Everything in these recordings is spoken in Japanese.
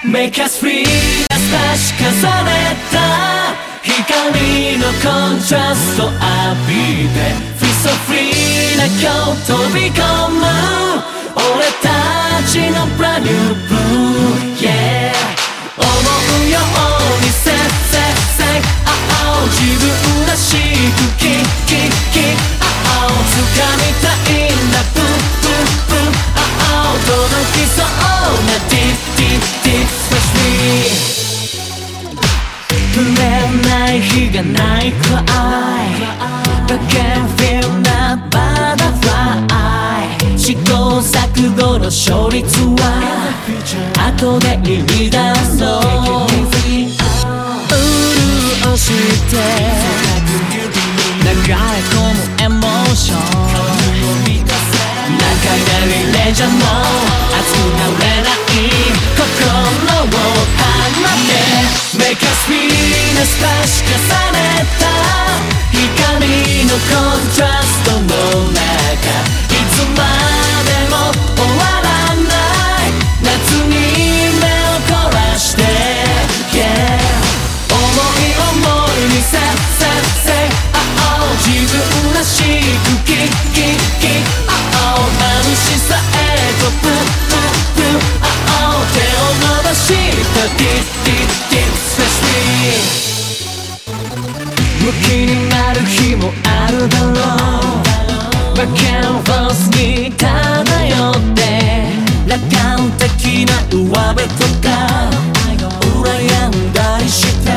Make us free 差し重ねた光のコントラスト浴びて Feel so free な今日飛び込む俺たちの Brand new blue Yeah 思うように Say say say oh 自分らしくキキキ oh 掴みたいんだプププ oh 届きそうな Deep deep deep Fresh me触れない日がないくらい But can't feel that butterfly 試行錯誤の勝率は後で言い出そう潤して流れ込むエモーション何回なりレジャーも熱くなれない心を放ってMake us feel 差し重ねた光のコントラストの中いつまでも終わらない夏に目を凝らして Yeah 思い思いに Say say say oh 自分らしくキキキ oh 眩しさへとプププ oh 手を伸ばしたディッディッディッムキになる日もあるだろうバキャンバスに漂って楽観的な上辺とか羨んだりして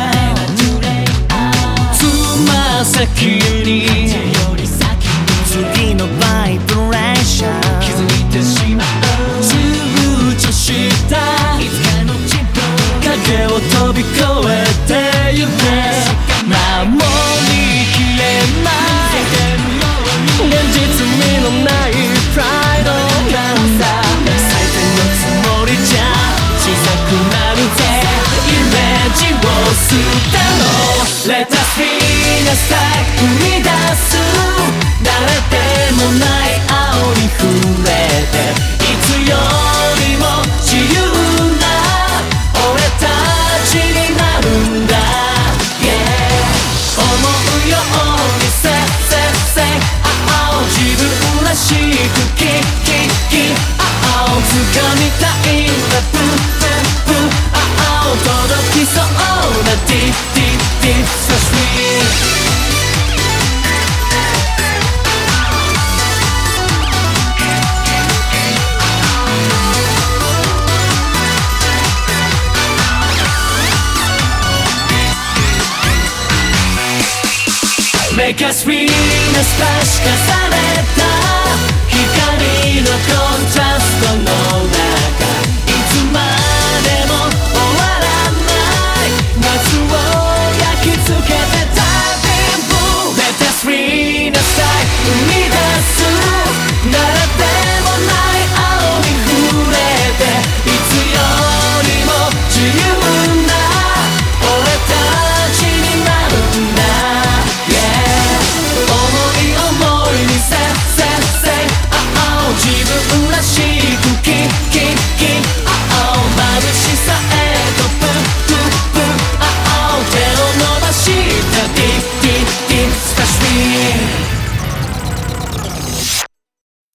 つま先に次のバイブレーション気づいてしまう躊躇した影を飛び越えてゆけ守りきれない現実味のないプライドなんだ最低のつもりじゃ小さくなるぜイメージを捨てろ Let us be なさい生み出す誰でもない青に触れていつよりも自由な俺たちになるんだ思うように Say say say oh 自分らしくキキキ oh 掴みたいんだプププ oh 届きそうな Deep deep deep so sweet Make us free な差し重ねた光のコントラストの中いつまでも終わらない夏を焼き付けてたビンブ Let us free なさい生み出す誰でもない青に触れていつよりも自由な俺たちになるんだ思い思いに Say say say oh 自分らしくキ